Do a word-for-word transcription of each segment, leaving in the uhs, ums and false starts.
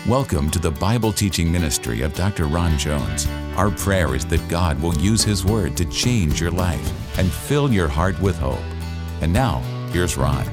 Welcome to the Bible teaching ministry of Doctor Ron Jones. Our prayer is that God will use His Word to change your life and fill your heart with hope. And now, here's Ron.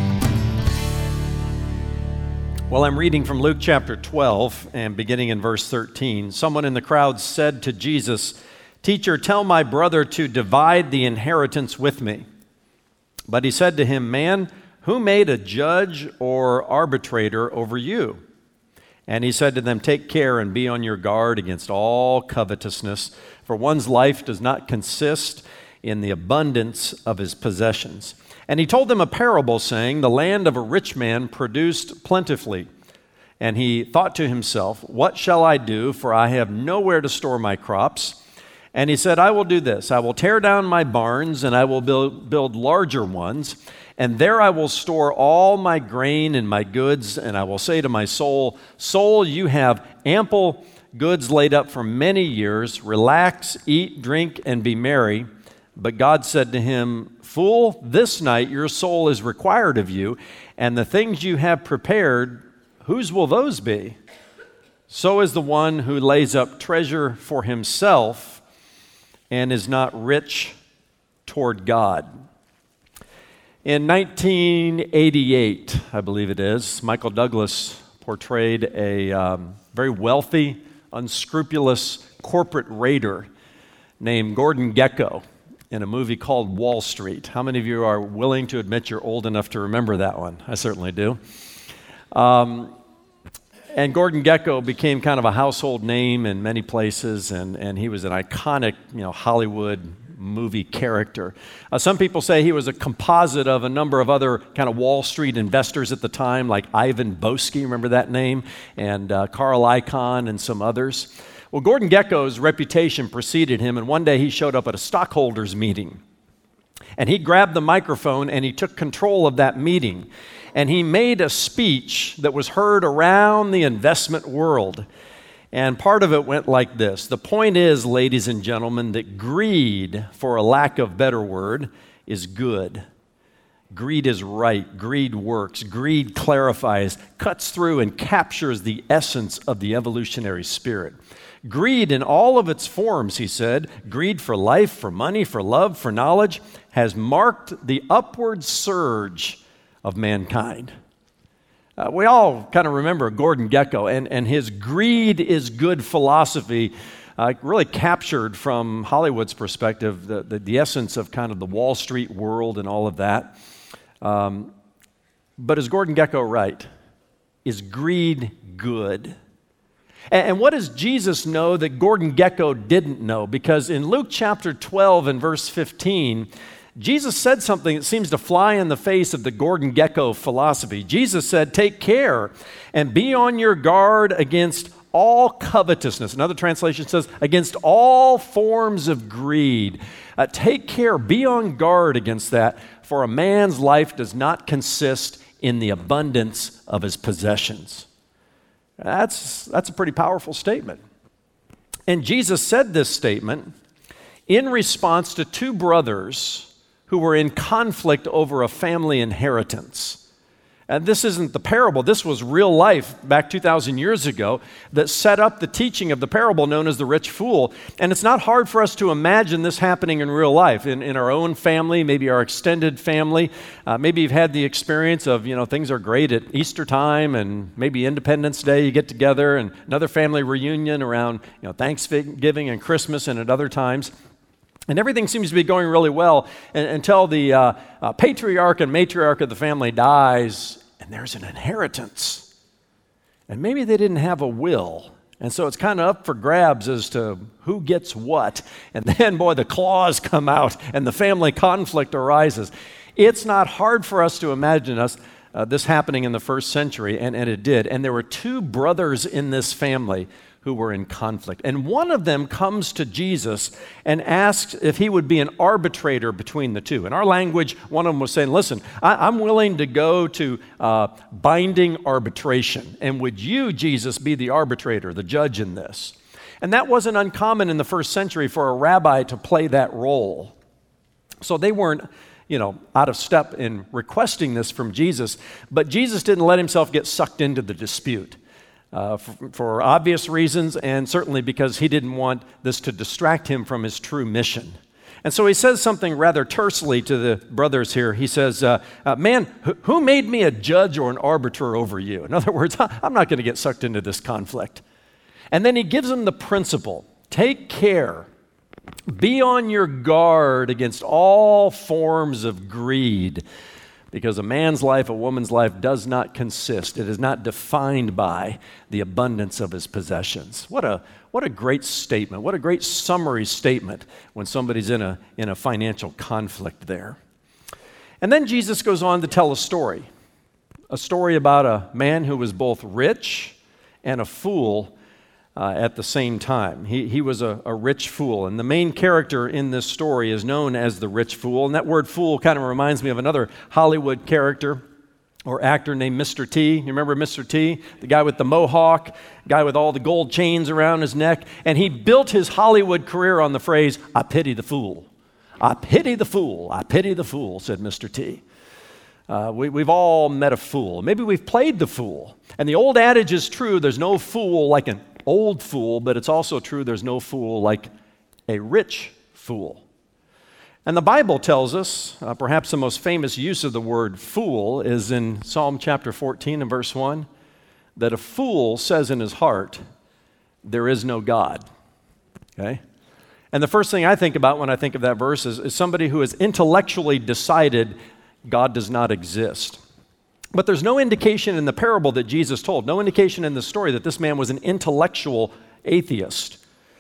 Well, I'm reading from Luke chapter twelve, and beginning in verse thirteen. Someone in the crowd said to Jesus, "Teacher, tell my brother to divide the inheritance with me." But he said to him, "Man, who made a judge or arbitrator over you?" And he said to them, "Take care and be on your guard against all covetousness, for one's life does not consist in the abundance of his possessions." And he told them a parable, saying, "The land of a rich man produced plentifully. And he thought to himself, 'What shall I do? For I have nowhere to store my crops.' And he said, 'I will do this. I will tear down my barns, and I will build, build larger ones. And there I will store all my grain and my goods, and I will say to my soul, Soul, you have ample goods laid up for many years. Relax, eat, drink, and be merry.' But God said to him, 'Fool, this night your soul is required of you, and the things you have prepared, whose will those be? So is the one who lays up treasure for himself and is not rich toward God.'" In nineteen eighty-eight, I believe it is, Michael Douglas portrayed a um, very wealthy, unscrupulous corporate raider named Gordon Gekko in a movie called Wall Street. How many of you are willing to admit you're old enough to remember that one? I certainly do. Um, and Gordon Gekko became kind of a household name in many places, and, and he was an iconic, you know, Hollywood movie character. Uh, some people say he was a composite of a number of other kind of Wall Street investors at the time, like Ivan Boesky, remember that name, and uh, Carl Icahn and some others. Well, Gordon Gekko's reputation preceded him, and one day he showed up at a stockholders meeting. And he grabbed the microphone and he took control of that meeting. And he made a speech that was heard around the investment world. And part of it went like this: "The point is, ladies and gentlemen, that greed, for a lack of better word, is good. Greed is right. Greed works. Greed clarifies, cuts through, and captures the essence of the evolutionary spirit. Greed in all of its forms," he said, "greed for life, for money, for love, for knowledge, has marked the upward surge of mankind." Uh, we all kind of remember Gordon Gekko and, and his greed is good philosophy, uh, really captured from Hollywood's perspective the, the, the essence of kind of the Wall Street world and all of that. Um, but is Gordon Gekko right? Is greed good? And, and what does Jesus know that Gordon Gekko didn't know? Because in Luke chapter twelve and verse fifteen, Jesus said something that seems to fly in the face of the Gordon Gekko philosophy. Jesus said, "Take care and be on your guard against all covetousness." Another translation says, "against all forms of greed." Uh, take care, be on guard against that, for a man's life does not consist in the abundance of his possessions. That's, that's a pretty powerful statement. And Jesus said this statement in response to two brothers who were in conflict over a family inheritance. And this isn't the parable, this was real life back two thousand years ago that set up the teaching of the parable known as the rich fool. And it's not hard for us to imagine this happening in real life, in, in our own family, maybe our extended family. Uh, maybe you've had the experience of, you know, things are great at Easter time and maybe Independence Day, you get together, and another family reunion around, you know, Thanksgiving and Christmas and at other times. And everything seems to be going really well until the uh, uh, patriarch and matriarch of the family dies, and there's an inheritance. And maybe they didn't have a will, and so it's kind of up for grabs as to who gets what. And then, boy, the claws come out, and the family conflict arises. It's not hard for us to imagine us uh, this happening in the first century, and, and it did. And there were two brothers in this family who were in conflict. And one of them comes to Jesus and asks if he would be an arbitrator between the two. In our language, one of them was saying, "Listen, I, I'm willing to go to uh, binding arbitration. And would you, Jesus, be the arbitrator, the judge in this?" And that wasn't uncommon in the first century for a rabbi to play that role. So they weren't, you know, out of step in requesting this from Jesus, but Jesus didn't let himself get sucked into the dispute. uh, for, for obvious reasons, and certainly because he didn't want this to distract him from his true mission. And so he says something rather tersely to the brothers here. He says, uh, uh, man, wh- who made me a judge or an arbiter over you? In other words, I'm not going to get sucked into this conflict. And then he gives them the principle. Take care. Be on your guard against all forms of greed, because a man's life, a woman's life does not consist. It is not defined by the abundance of his possessions. What a what a great statement. What a great summary statement when somebody's in a in a financial conflict there. And then Jesus goes on to tell a story. A story about a man who was both rich and a fool Uh, at the same time. He, he was a, a rich fool, and the main character in this story is known as the rich fool, and that word fool kind of reminds me of another Hollywood character or actor named Mister T. You remember Mister T? The guy with the mohawk, guy with all the gold chains around his neck, and he built his Hollywood career on the phrase, I pity the fool. I pity the fool. I pity the fool, said Mister T. Uh, we, we've all met a fool. Maybe we've played the fool. And the old adage is true, there's no fool like an old fool, but it's also true there's no fool like a rich fool. And the Bible tells us, uh, perhaps the most famous use of the word fool is in Psalm chapter fourteen and verse one, that a fool says in his heart, there is no God. Okay? And the first thing I think about when I think of that verse is, is somebody who has intellectually decided God does not exist. But there's no indication in the parable that Jesus told, no indication in the story that this man was an intellectual atheist.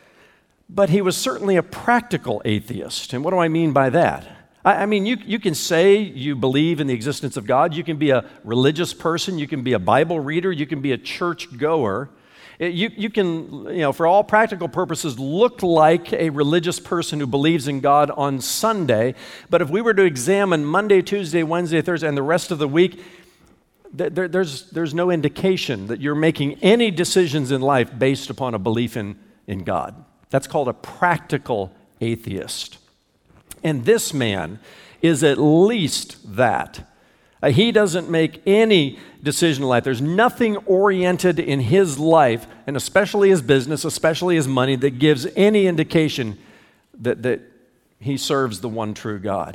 But he was certainly a practical atheist. And what do I mean by that? I, I mean, you, you can say you believe in the existence of God. You can be a religious person. You can be a Bible reader. You can be a church goer. You, you can, you know, for all practical purposes, look like a religious person who believes in God on Sunday. But if we were to examine Monday, Tuesday, Wednesday, Thursday, and the rest of the week, There, there's, there's no indication that you're making any decisions in life based upon a belief in, in God. That's called a practical atheist. And this man is at least that. Uh, he doesn't make any decision in life. There's nothing oriented in his life, and especially his business, especially his money, that gives any indication that, that he serves the one true God.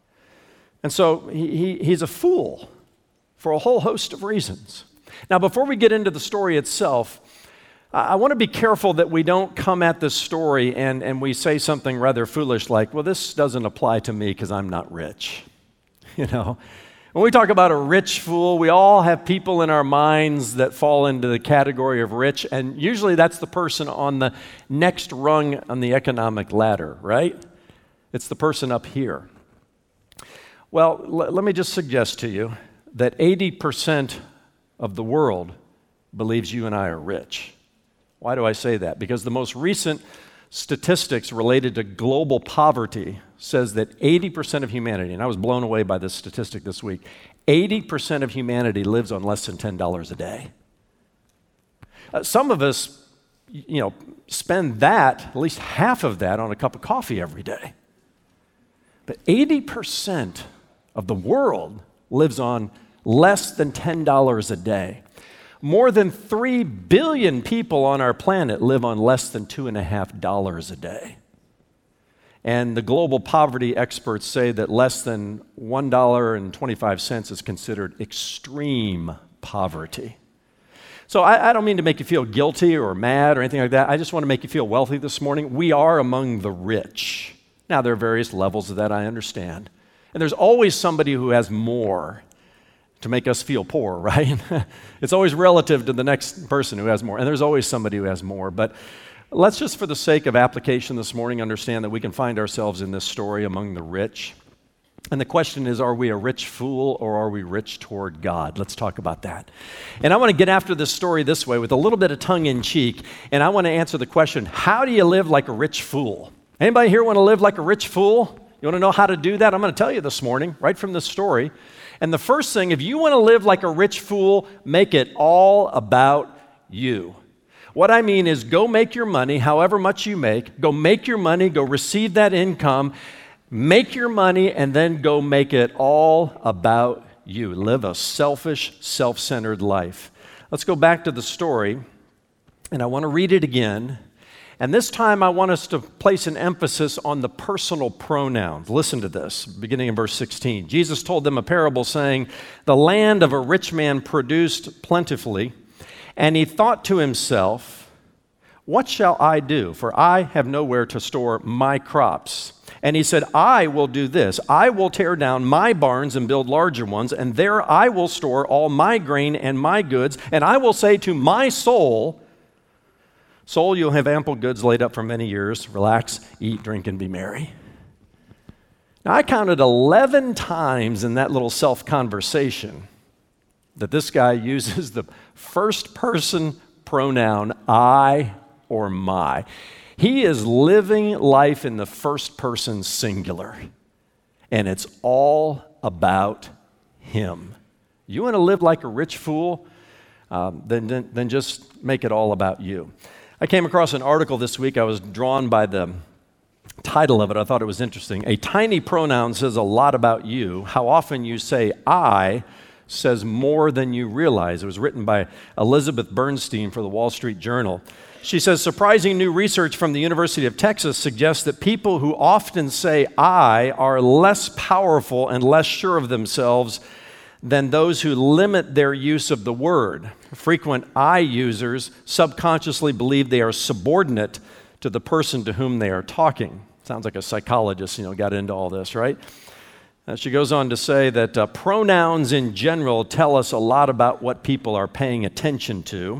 And so he, he, he's a fool for a whole host of reasons. Now, before we get into the story itself, I want to be careful that we don't come at this story and, and we say something rather foolish like, well, this doesn't apply to me because I'm not rich. You know, when we talk about a rich fool, we all have people in our minds that fall into the category of rich, and usually that's the person on the next rung on the economic ladder, right? It's the person up here. Well, l- let me just suggest to you that eighty percent of the world believes you and I are rich. Why do I say that? Because the most recent statistics related to global poverty says that eighty percent of humanity, and I was blown away by this statistic this week, eighty percent of humanity lives on less than ten dollars a day. Uh, some of us, you know, spend that, at least half of that, on a cup of coffee every day. But eighty percent of the world lives on less than ten dollars a day. More than three billion people on our planet live on less than two and a half dollars a day. And the global poverty experts say that less than one dollar and twenty-five cents is considered extreme poverty. So I, I don't mean to make you feel guilty or mad or anything like that. I just want to make you feel wealthy this morning. We are among the rich. Now, there are various levels of that, I understand. And there's always somebody who has more to make us feel poor, right? It's always relative to the next person who has more. And there's always somebody who has more. But let's just, for the sake of application this morning, understand that we can find ourselves in this story among the rich. And the question is, are we a rich fool or are we rich toward God? Let's talk about that. And I want to get after this story this way with a little bit of tongue in cheek. And I want to answer the question, how do you live like a rich fool? Anybody here want to live like a rich fool? You want to know how to do that? I'm going to tell you this morning, right from this story. And the first thing, if you want to live like a rich fool, make it all about you. What I mean is go make your money, however much you make, go make your money, go receive that income, make your money, and then go make it all about you. Live a selfish, self-centered life. Let's go back to the story, and I want to read it again. And this time I want us to place an emphasis on the personal pronouns. Listen to this, beginning in verse sixteen. Jesus told them a parable saying, "The land of a rich man produced plentifully, and he thought to himself, 'What shall I do? For I have nowhere to store my crops.' And he said, 'I will do this. I will tear down my barns and build larger ones, and there I will store all my grain and my goods. And I will say to my soul, soul, you'll have ample goods laid up for many years. Relax, eat, drink, and be merry.'" Now, I counted eleven times in that little self-conversation that this guy uses the first person pronoun I or my. He is living life in the first person singular, and it's all about him. You want to live like a rich fool? Um, then, then, then just make it all about you. I came across an article this week. I was drawn by the title of it. I thought it was interesting. "A tiny pronoun says a lot about you. How often you say I says more than you realize." It was written by Elizabeth Bernstein for the Wall Street Journal. She says, "Surprising new research from the University of Texas suggests that people who often say I are less powerful and less sure of themselves than those who limit their use of the word. Frequent I users subconsciously believe they are subordinate to the person to whom they are talking." Sounds like a psychologist, you know, got into all this, right? Uh, she goes on to say that uh, pronouns in general tell us a lot about what people are paying attention to.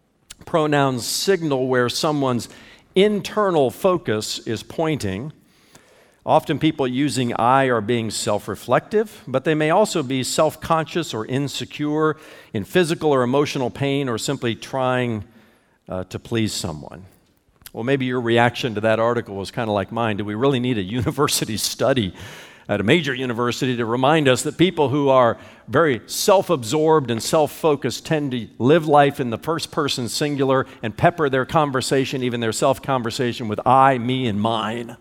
Pronouns signal where someone's internal focus is pointing. Often people using I are being self-reflective, but they may also be self-conscious or insecure, in physical or emotional pain, or simply trying uh, to please someone. Well, maybe your reaction to that article was kind of like mine. Do we really need a university study at a major university to remind us that people who are very self-absorbed and self-focused tend to live life in the first person singular and pepper their conversation, even their self-conversation, with I, me, and mine?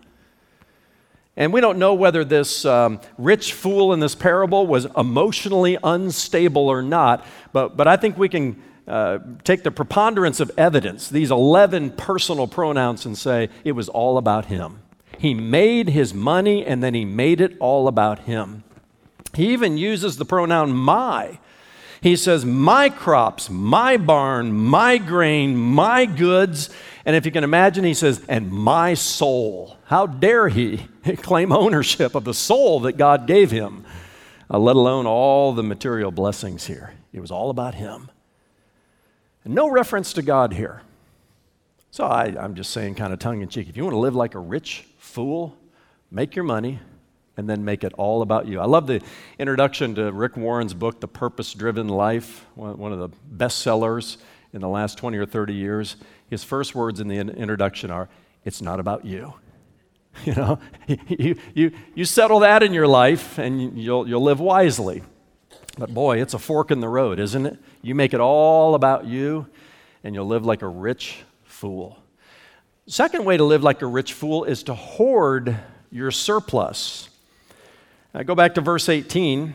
And we don't know whether this um, rich fool in this parable was emotionally unstable or not, but, but I think we can uh, take the preponderance of evidence, these eleven personal pronouns, and say it was all about him. He made his money, and then he made it all about him. He even uses the pronoun my. He says, my crops, my barn, my grain, my goods. And if you can imagine, he says, and my soul. How dare he claim ownership of the soul that God gave him, uh, let alone all the material blessings here. It was all about him. And no reference to God here. So I, I'm just saying kind of tongue-in-cheek, if you want to live like a rich fool, make your money, and then make it all about you. I love the introduction to Rick Warren's book, The Purpose-Driven Life, one of the best sellers in the last twenty or thirty years. His first words in the introduction are, it's not about you. You know, you, you, you settle that in your life, and you'll, you'll live wisely. But boy, it's a fork in the road, isn't it? You make it all about you, and you'll live like a rich fool. Second way to live like a rich fool is to hoard your surplus. Now, go back to verse eighteen.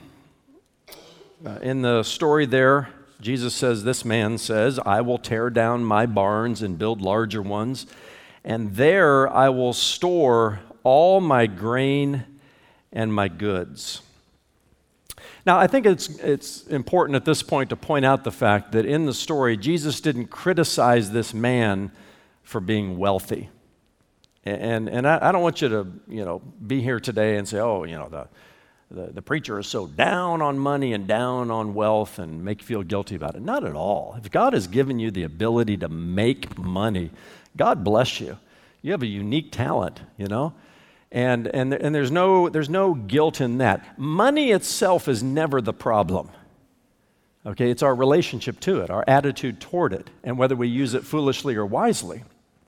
Uh, in the story there, Jesus says, this man says, I will tear down my barns and build larger ones, and there I will store all my grain and my goods. Now, I think it's, it's important at this point to point out the fact that in the story, Jesus didn't criticize this man for being wealthy. And, and I, I don't want you to, you know, be here today and say, oh, you know, the, the, the preacher is so down on money and down on wealth and make you feel guilty about it. Not at all. If God has given you the ability to make money, God bless you. You have a unique talent, you know? And, and, and there's no, there's no guilt in that. Money itself is never the problem. Okay, it's our relationship to it, our attitude toward it, and whether we use it foolishly or wisely.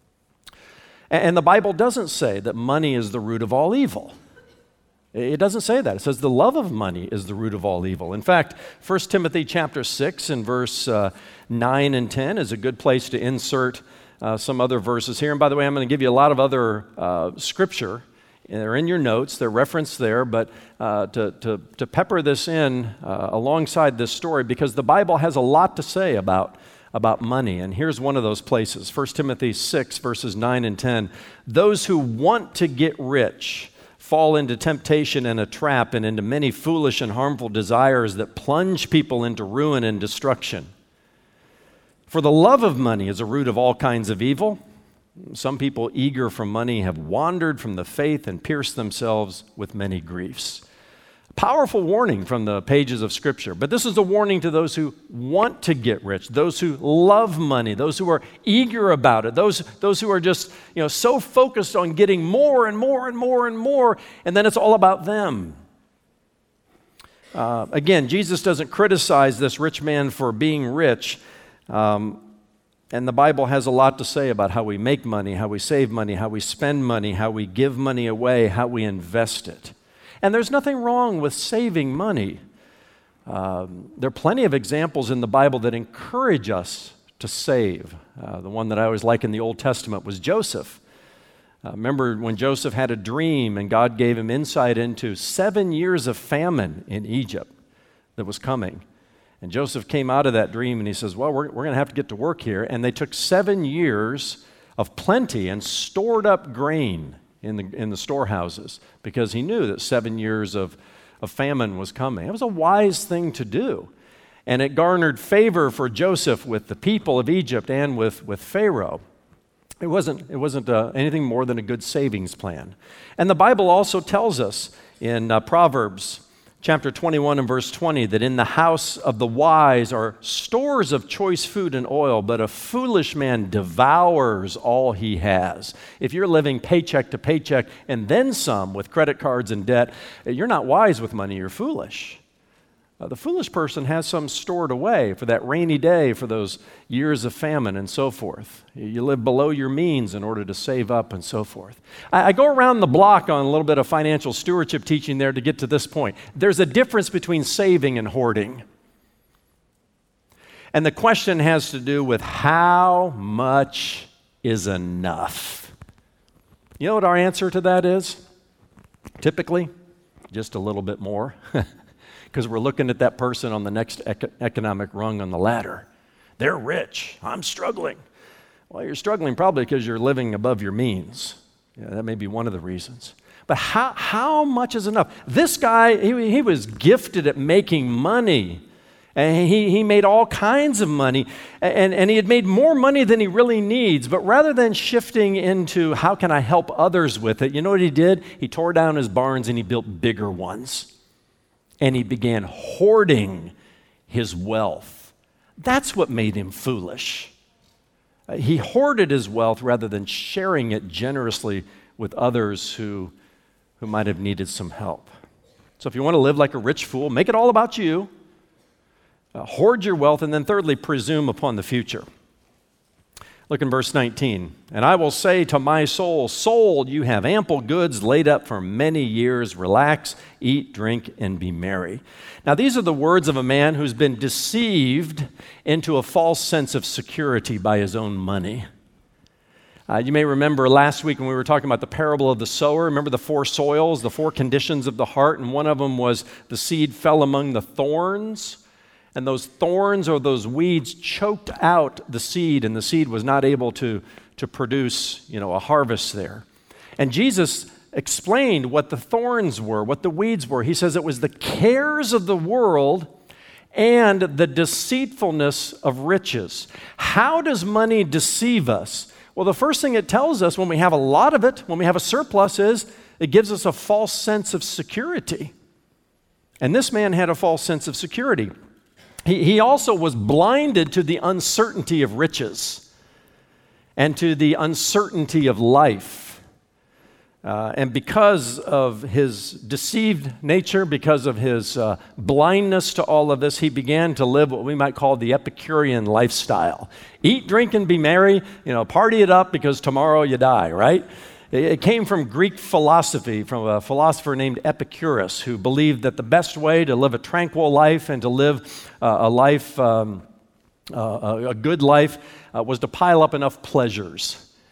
And, and the Bible doesn't say that money is the root of all evil. It doesn't say that. It says the love of money is the root of all evil. In fact, First Timothy chapter six and verse uh, nine and ten is a good place to insert uh, some other verses here. And by the way, I'm going to give you a lot of other uh, scripture They're in your notes, they're referenced there, but uh, to, to, to pepper this in uh, alongside this story, because the Bible has a lot to say about, about money. And here's one of those places, First Timothy six, verses nine and ten. Those who want to get rich fall into temptation and a trap and into many foolish and harmful desires that plunge people into ruin and destruction. For the love of money is a root of all kinds of evil. Some people eager for money have wandered from the faith and pierced themselves with many griefs. Powerful warning from the pages of Scripture. But this is a warning to those who want to get rich, those who love money, those who are eager about it, those, those who are just, you know, so focused on getting more and more and more and more, and then it's all about them. Uh, again, Jesus doesn't criticize this rich man for being rich. Um, And the Bible has a lot to say about how we make money, how we save money, how we spend money, how we give money away, how we invest it. And there's nothing wrong with saving money. Um, there are plenty of examples in the Bible that encourage us to save. Uh, the one that I always like in the Old Testament was Joseph. Uh, remember when Joseph had a dream and God gave him insight into seven years of famine in Egypt that was coming. And Joseph came out of that dream and he says, well, we're, we're going to have to get to work here. And they took seven years of plenty and stored up grain in the, in the storehouses because he knew that seven years of, of famine was coming. It was a wise thing to do. And it garnered favor for Joseph with the people of Egypt and with, with Pharaoh. It wasn't, it wasn't uh, anything more than a good savings plan. And the Bible also tells us in uh, Proverbs chapter twenty-one and verse twenty, that in the house of the wise are stores of choice food and oil, but a foolish man devours all he has. If you're living paycheck to paycheck and then some with credit cards and debt, you're not wise with money, you're foolish. Uh, the foolish person has some stored away for that rainy day, for those years of famine and so forth. You live below your means in order to save up and so forth. I, I go around the block on a little bit of financial stewardship teaching there to get to this point. There's a difference between saving and hoarding. And the question has to do with how much is enough? You know what our answer to that is? Typically, just a little bit more. Because we're looking at that person on the next ec- economic rung on the ladder. They're rich. I'm struggling. Well, you're struggling probably because you're living above your means. Yeah, that may be one of the reasons. But how, how much is enough? This guy, he, he was gifted at making money. And he, he made all kinds of money. And, and he had made more money than he really needs. But rather than shifting into how can I help others with it, you know what he did? He tore down his barns and he built bigger ones. And he began hoarding his wealth. That's what made him foolish. Uh, he hoarded his wealth rather than sharing it generously with others who, who might have needed some help. So if you want to live like a rich fool, make it all about you. Uh, hoard your wealth, and then thirdly, presume upon the future. Look in verse nineteen. And I will say to my soul, soul, you have ample goods laid up for many years. Relax, eat, drink, and be merry. Now, these are the words of a man who's been deceived into a false sense of security by his own money. Uh, you may remember last week when we were talking about the parable of the sower. Remember the four soils, the four conditions of the heart, and one of them was the seed fell among the thorns. And those thorns or those weeds choked out the seed, and the seed was not able to, to produce, you know, a harvest there. And Jesus explained what the thorns were, what the weeds were. He says it was the cares of the world and the deceitfulness of riches. How does money deceive us? Well, the first thing it tells us when we have a lot of it, when we have a surplus, is it gives us a false sense of security. And this man had a false sense of security. He, he also was blinded to the uncertainty of riches and to the uncertainty of life. Uh, and because of his deceived nature, because of his uh, blindness to all of this, he began to live what we might call the Epicurean lifestyle. Eat, drink, and be merry, you know, party it up because tomorrow you die, right? It came from Greek philosophy, from a philosopher named Epicurus, who believed that the best way to live a tranquil life and to live uh, a life, um, uh, a good life, uh, was to pile up enough pleasures.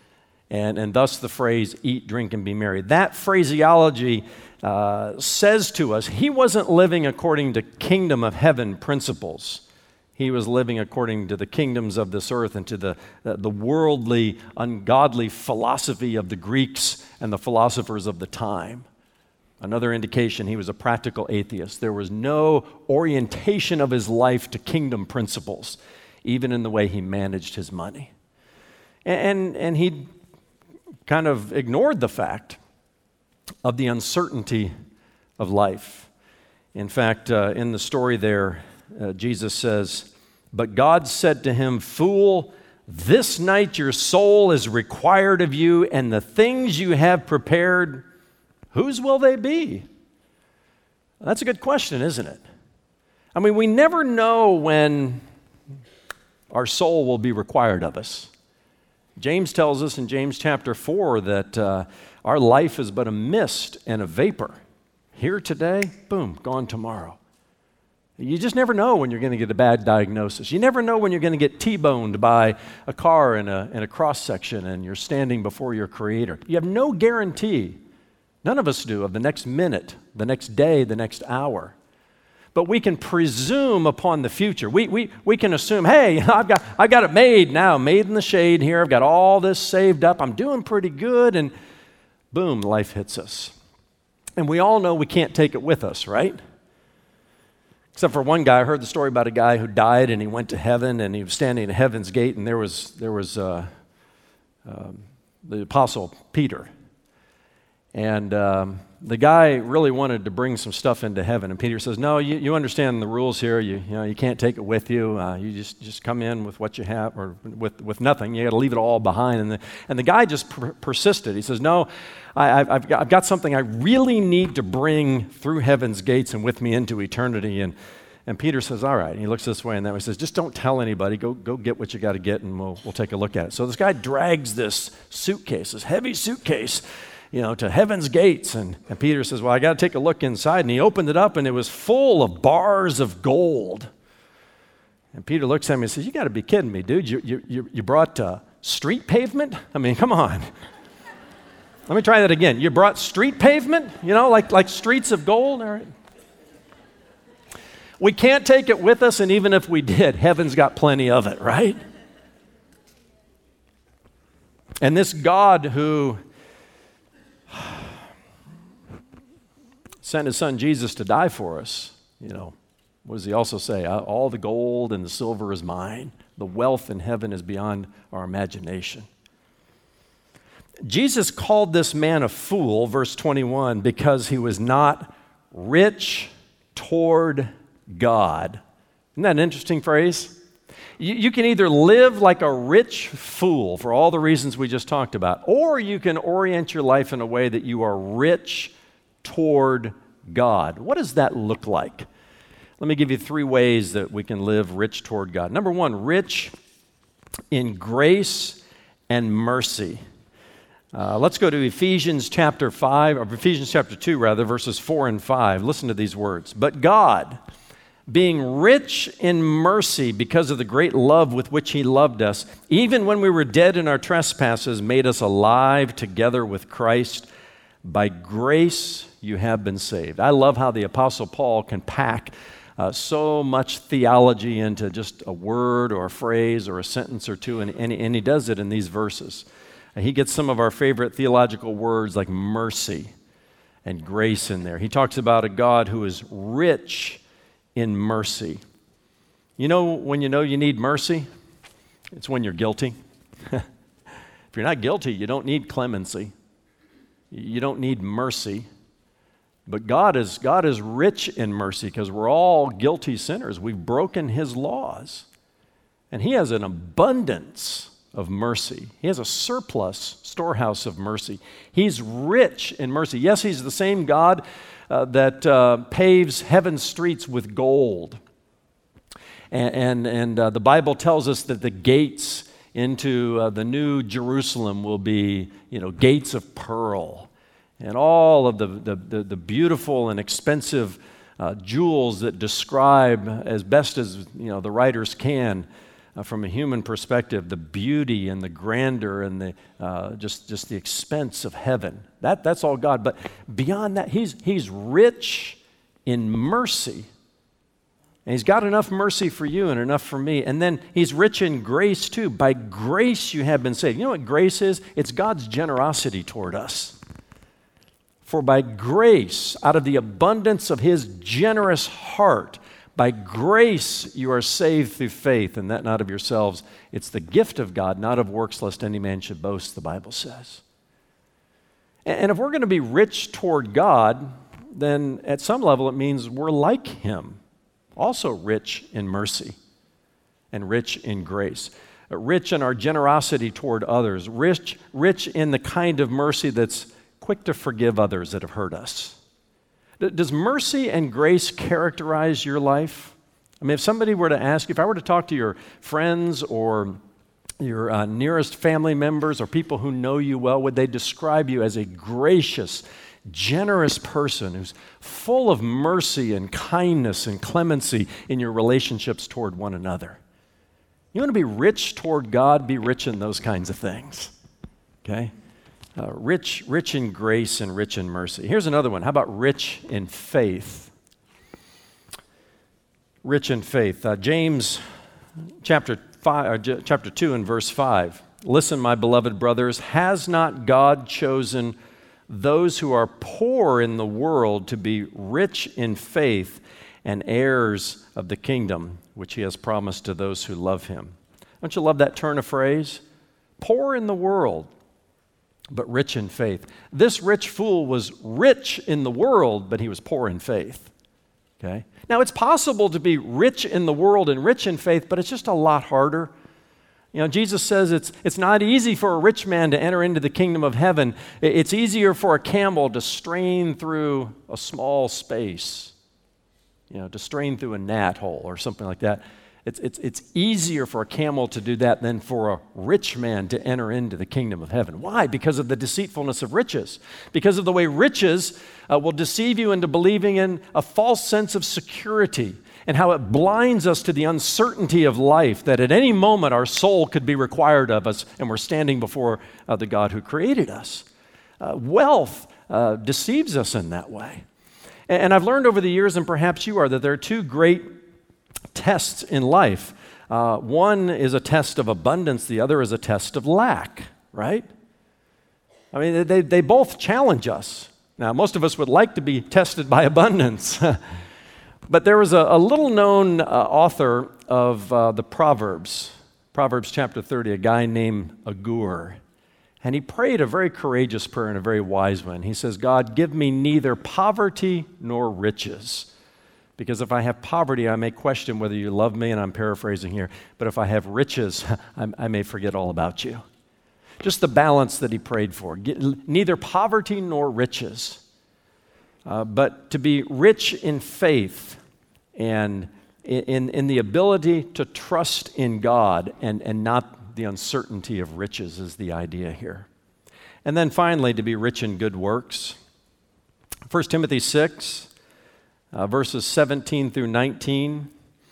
And, and thus the phrase, eat, drink, and be merry. That phraseology uh, says to us, he wasn't living according to kingdom of heaven principles. He was living according to the kingdoms of this earth and to the, uh, the worldly, ungodly philosophy of the Greeks and the philosophers of the time. Another indication he was a practical atheist. There was no orientation of his life to kingdom principles, even in the way he managed his money. And, and, and he kind of ignored the fact of the uncertainty of life. In fact, uh, in the story there, uh, Jesus says, "But God said to him, 'Fool, this night your soul is required of you, and the things you have prepared, whose will they be?'" That's a good question, isn't it? I mean, we never know when our soul will be required of us. James tells us in James chapter four that uh, our life is but a mist and a vapor. Here today, boom, gone tomorrow. You just never know when you're going to get a bad diagnosis. You never know when you're going to get T-boned by a car in a, in a cross-section and you're standing before your Creator. You have no guarantee, none of us do, of the next minute, the next day, the next hour. But we can presume upon the future. We, we, we can assume, hey, I've got, I've got it made now, made in the shade here. I've got all this saved up. I'm doing pretty good. And boom, life hits us. And we all know we can't take it with us, right? Except for one guy. I heard the story about a guy who died and he went to heaven and he was standing at heaven's gate and there was, there was uh, um, the apostle Peter. And um, the guy really wanted to bring some stuff into heaven. And Peter says, no, you, you understand the rules here. You, you know, you can't take it with you. Uh, you just, just come in with what you have or with, with nothing. You got to leave it all behind. And the, and the guy just per- persisted. He says, no, I, I've, got, I've got something I really need to bring through heaven's gates and with me into eternity. And, and Peter says, all right. And he looks this way and that way. He says, just don't tell anybody. Go, go get what you got to get and we'll, we'll take a look at it. So this guy drags this suitcase, this heavy suitcase, you know, to heaven's gates. And, and Peter says, well, I got to take a look inside. And he opened it up and it was full of bars of gold. And Peter looks at me and says, you got to be kidding me, dude. You, you, you brought uh, street pavement? I mean, come on. Let me try that again. You brought street pavement? You know, like, like streets of gold? All right. We can't take it with us, and even if we did, heaven's got plenty of it, right? And this God who sent his son Jesus to die for us, you know, what does he also say? All the gold and the silver is mine. The wealth in heaven is beyond our imagination. Jesus called this man a fool, verse twenty-one, because he was not rich toward God. Isn't that an interesting phrase? You, you can either live like a rich fool for all the reasons we just talked about, or you can orient your life in a way that you are rich toward God. What does that look like? Let me give you three ways that we can live rich toward God. Number one, rich in grace and mercy. Uh, let's go to Ephesians chapter five, or Ephesians chapter two, rather, verses four and five. Listen to these words. But God, being rich in mercy because of the great love with which he loved us, even when we were dead in our trespasses, made us alive together with Christ. By grace you have been saved. I love how the Apostle Paul can pack uh, so much theology into just a word or a phrase or a sentence or two, and, and, and he does it in these verses. Uh, he gets some of our favorite theological words like mercy and grace in there. He talks about a God who is rich in mercy. You know when you know you need mercy? It's when you're guilty. If you're not guilty, you don't need clemency. You don't need mercy. But God is, God is rich in mercy because we're all guilty sinners. We've broken his laws. And he has an abundance of mercy. He has a surplus storehouse of mercy. He's rich in mercy. Yes, he's the same God uh, that uh, paves heaven's streets with gold. And, and, and uh, the Bible tells us that the gates into uh, the new Jerusalem will be, you know, gates of pearl. And all of the, the, the, the beautiful and expensive uh, jewels that describe, as best as, you know, the writers can, uh, from a human perspective, the beauty and the grandeur and the uh, just, just the expense of heaven. That, that's all God. But beyond that, he's, he's rich in mercy. And he's got enough mercy for you and enough for me. And then he's rich in grace too. By grace you have been saved. You know what grace is? It's God's generosity toward us. For by grace, out of the abundance of his generous heart, by grace you are saved through faith, and that not of yourselves. It's the gift of God, not of works, lest any man should boast, the Bible says. And if we're going to be rich toward God, then at some level it means we're like him. Also rich in mercy and rich in grace, rich in our generosity toward others, rich, rich in the kind of mercy that's quick to forgive others that have hurt us. Does mercy and grace characterize your life? I mean, if somebody were to ask you, if I were to talk to your friends or your uh, nearest family members or people who know you well, would they describe you as a gracious, generous person who's full of mercy and kindness and clemency in your relationships toward one another? You want to be rich toward God, be rich in those kinds of things, okay? Uh, rich, rich in grace and rich in mercy. Here's another one. How about rich in faith? Rich in faith. Uh, James chapter five, uh, chapter two and verse five. Listen, my beloved brothers, has not God chosen those who are poor in the world to be rich in faith and heirs of the kingdom, which he has promised to those who love him? Don't you love that turn of phrase? Poor in the world, but rich in faith. This rich fool was rich in the world, but he was poor in faith. Okay? Now, it's possible to be rich in the world and rich in faith, but it's just a lot harder. You know, Jesus says it's, it's not easy for a rich man to enter into the kingdom of heaven. It's easier for a camel to strain through a small space, you know, to strain through a gnat hole or something like that. It's, it's, it's easier for a camel to do that than for a rich man to enter into the kingdom of heaven. Why? Because of the deceitfulness of riches. Because of the way riches uh, will deceive you into believing in a false sense of security, and how it blinds us to the uncertainty of life, that at any moment our soul could be required of us and we're standing before uh, the God who created us. Uh, wealth uh, deceives us in that way. And, and I've learned over the years, and perhaps you are, that there are two great tests in life. Uh, one is a test of abundance, the other is a test of lack, right? I mean, they, they both challenge us. Now, most of us would like to be tested by abundance. But there was a, a little-known uh, author of uh, the Proverbs, Proverbs chapter thirty, a guy named Agur. And he prayed a very courageous prayer and a very wise one. He says, God, give me neither poverty nor riches. Because if I have poverty, I may question whether you love me, and I'm paraphrasing here. But if I have riches, I, I may forget all about you. Just the balance that he prayed for. Neither poverty nor riches. Uh, but to be rich in faith and in, in the ability to trust in God and, and not the uncertainty of riches is the idea here. And then finally, to be rich in good works. First Timothy six, uh, verses seventeen through nineteen.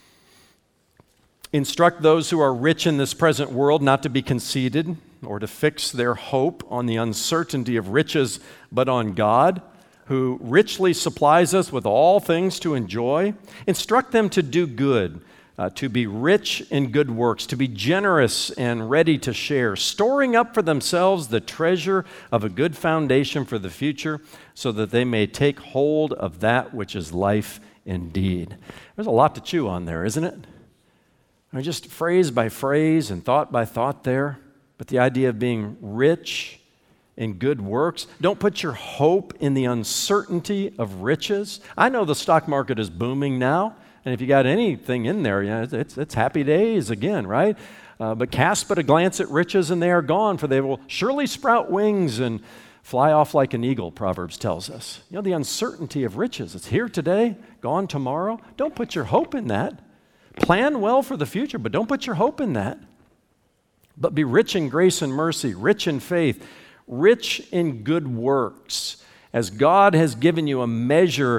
Instruct those who are rich in this present world not to be conceited or to fix their hope on the uncertainty of riches, but on God, who richly supplies us with all things to enjoy. Instruct them to do good, uh, to be rich in good works, to be generous and ready to share, storing up for themselves the treasure of a good foundation for the future, so that they may take hold of that which is life indeed. There's a lot to chew on there, isn't it? I mean, just phrase by phrase and thought by thought there, but the idea of being rich in good works. Don't put your hope in the uncertainty of riches. I know the stock market is booming now, and if you got anything in there, you know, it's, it's happy days again, right? Uh, but cast but a glance at riches, and they are gone, for they will surely sprout wings and fly off like an eagle, Proverbs tells us. You know, the uncertainty of riches. It's here today, gone tomorrow. Don't put your hope in that. Plan well for the future, but don't put your hope in that. But be rich in grace and mercy, rich in faith, rich in good works, as God has given you a measure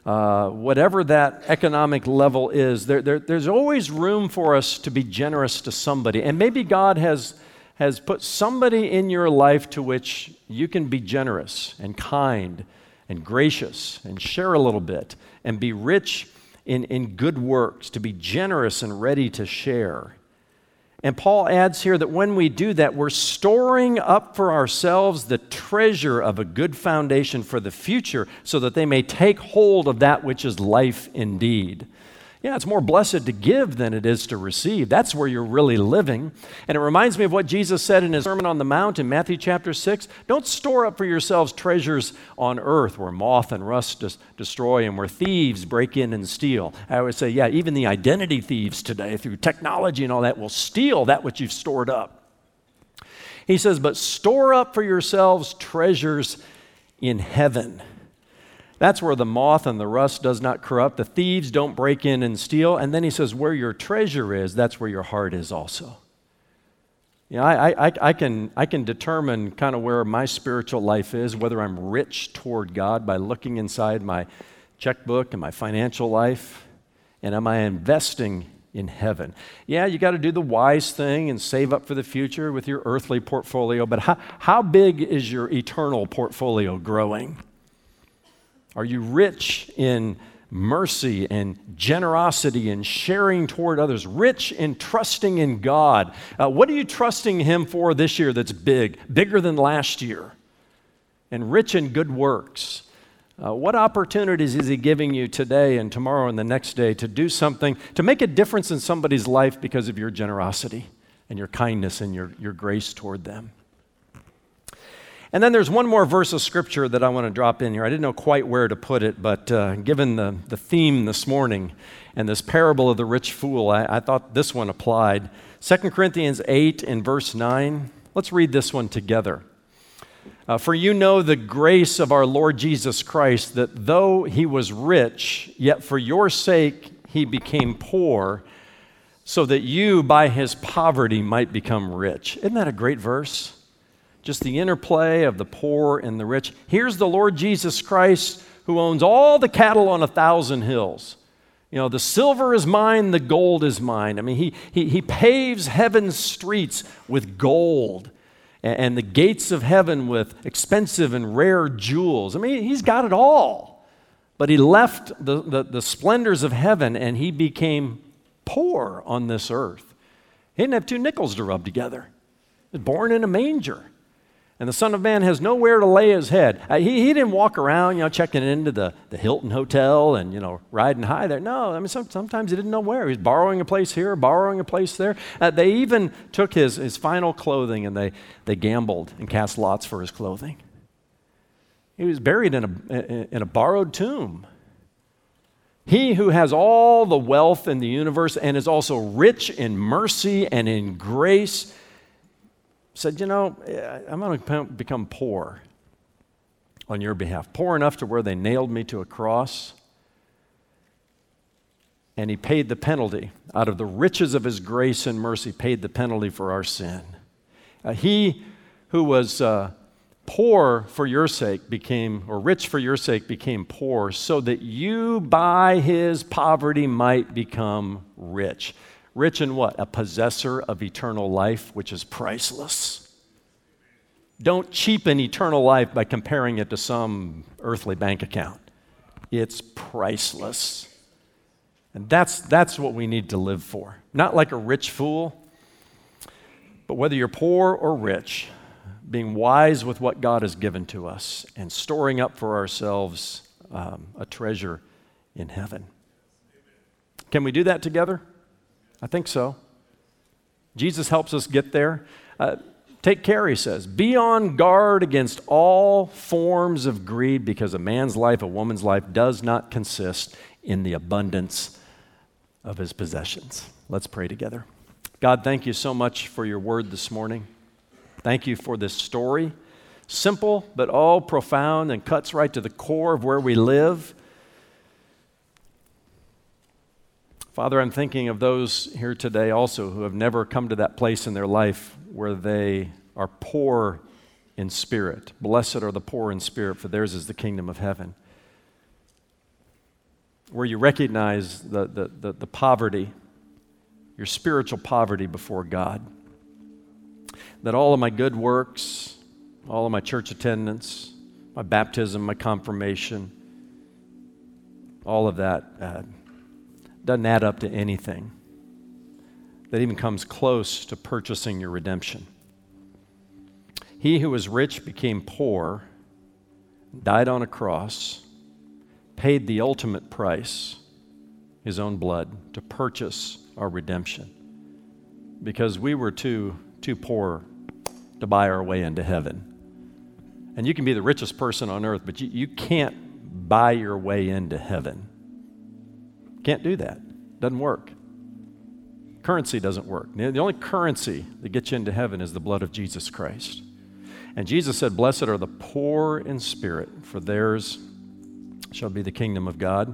uh, whatever that economic level is, there, there, there's always room for us to be generous to somebody. And maybe God has, has put somebody in your life to which you can be generous and kind and gracious and share a little bit and be rich in, in good works, to be generous and ready to share. And Paul adds here that when we do that, we're storing up for ourselves the treasure of a good foundation for the future so that they may take hold of that which is life indeed. Yeah, it's more blessed to give than it is to receive. That's where you're really living. And it reminds me of what Jesus said in his Sermon on the Mount in Matthew chapter six. Don't store up for yourselves treasures on earth where moth and rust des- destroy and where thieves break in and steal. I would say, yeah, even the identity thieves today through technology and all that will steal that which you've stored up. He says, but store up for yourselves treasures in heaven. That's where the moth and the rust does not corrupt. The thieves don't break in and steal. And then he says, where your treasure is, that's where your heart is also. You know, I, I, I, can, I can determine kind of where my spiritual life is, whether I'm rich toward God by looking inside my checkbook and my financial life. And am I investing in heaven? Yeah, you got to do the wise thing and save up for the future with your earthly portfolio. But how, how big is your eternal portfolio growing? Are you rich in mercy and generosity and sharing toward others? Rich in trusting in God? Uh, what are you trusting Him for this year that's big, bigger than last year? And rich in good works? Uh, what opportunities is He giving you today and tomorrow and the next day to do something, to make a difference in somebody's life because of your generosity and your kindness and your, your grace toward them? And then there's one more verse of Scripture that I want to drop in here. I didn't know quite where to put it, but uh, given the, the theme this morning and this parable of the rich fool, I, I thought this one applied. Second Corinthians eight in verse nine. Let's read this one together. Uh, For you know the grace of our Lord Jesus Christ, that though He was rich, yet for your sake He became poor, so that you by His poverty might become rich. Isn't that a great verse? Just the interplay of the poor and the rich. Here's the Lord Jesus Christ who owns all the cattle on a thousand hills. You know, the silver is mine, the gold is mine. I mean, he, he, he paves heaven's streets with gold and, and the gates of heaven with expensive and rare jewels. I mean, He's got it all. But He left the, the, the splendors of heaven and He became poor on this earth. He didn't have two nickels to rub together. He was born in a manger. And the Son of Man has nowhere to lay His head. Uh, he, he didn't walk around, you know, checking into the, the Hilton Hotel and, you know, riding high there. No, I mean, some, sometimes He didn't know where. He was borrowing a place here, borrowing a place there. Uh, they even took his, his final clothing and they, they gambled and cast lots for His clothing. He was buried in a, in a borrowed tomb. He who has all the wealth in the universe and is also rich in mercy and in grace said, you know, I'm going to become poor on your behalf. Poor enough to where they nailed me to a cross. And He paid the penalty. Out of the riches of His grace and mercy, paid the penalty for our sin. Uh, he who was uh, poor for your sake became, or rich for your sake became poor, so that you by His poverty might become rich. Rich in what? A possessor of eternal life, which is priceless. Don't cheapen eternal life by comparing it to some earthly bank account. It's priceless. And that's, that's what we need to live for. Not like a rich fool, but whether you're poor or rich, being wise with what God has given to us and storing up for ourselves um, a treasure in heaven. Can we do that together? I think so. Jesus helps us get there. Uh, take care, He says. Be on guard against all forms of greed, because a man's life, a woman's life, does not consist in the abundance of his possessions. Let's pray together. God, thank You so much for Your word this morning. Thank You for this story. Simple, but all profound and cuts right to the core of where we live. Father, I'm thinking of those here today also who have never come to that place in their life where they are poor in spirit. Blessed are the poor in spirit, for theirs is the kingdom of heaven. where you recognize the, the, the, the poverty, your spiritual poverty before God. That all of my good works, all of my church attendance, my baptism, my confirmation, all of that uh, doesn't add up to anything that even comes close to purchasing your redemption. He who was rich became poor, died on a cross, paid the ultimate price, his own blood, to purchase our redemption. Because we were too, too poor to buy our way into heaven. And you can be the richest person on earth, but you, you can't buy your way into heaven. Can't do that. Doesn't work. Currency doesn't work. The only currency that gets you into heaven is the blood of Jesus Christ. And Jesus said, "Blessed are the poor in spirit, for theirs shall be the kingdom of God."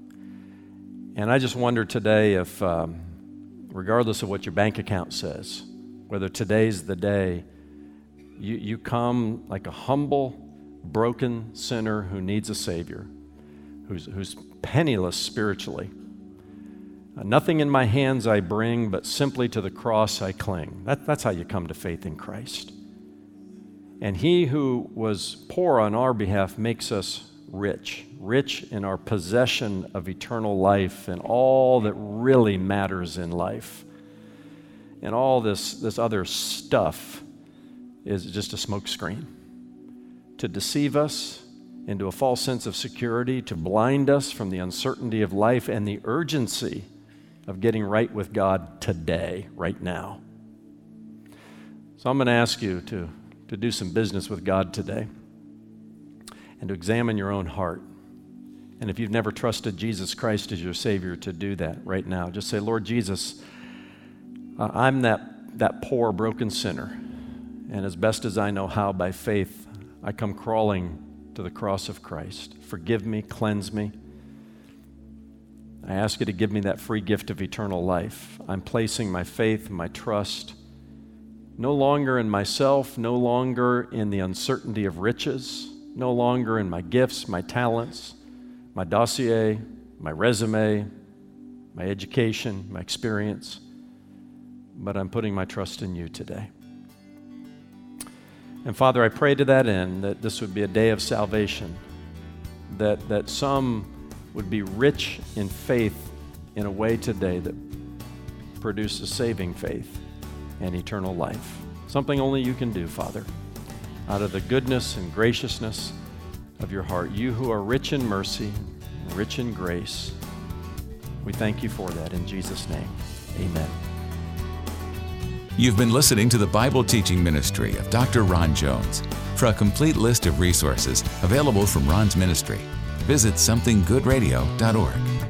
And I just wonder today if, um, regardless of what your bank account says, whether today's the day you, you come like a humble, broken sinner who needs a Savior, who's, who's penniless spiritually. Uh, nothing in my hands I bring, but simply to the cross I cling. That, that's how you come to faith in Christ. And he who was poor on our behalf makes us rich, rich in our possession of eternal life and all that really matters in life. And all this, this other stuff is just a smokescreen to deceive us into a false sense of security, to blind us from the uncertainty of life and the urgency of getting right with God today, right now. So I'm going to ask you to, to do some business with God today and to examine your own heart. And if you've never trusted Jesus Christ as your Savior, to do that right now. Just say, "Lord Jesus, uh, I'm that, that poor, broken sinner. And as best as I know how, by faith, I come crawling to the cross of Christ. Forgive me, cleanse me. I ask you to give me that free gift of eternal life. I'm placing my faith, my trust, no longer in myself, no longer in the uncertainty of riches, no longer in my gifts, my talents, my dossier, my resume, my education, my experience, but I'm putting my trust in you today." And Father, I pray to that end that this would be a day of salvation, that, that some would be rich in faith in a way today that produces saving faith and eternal life. Something only you can do, Father, out of the goodness and graciousness of your heart. You who are rich in mercy, rich in grace, we thank you for that in Jesus' name. Amen. You've been listening to the Bible teaching ministry of Doctor Ron Jones. For a complete list of resources available from Ron's ministry, visit something good radio dot org.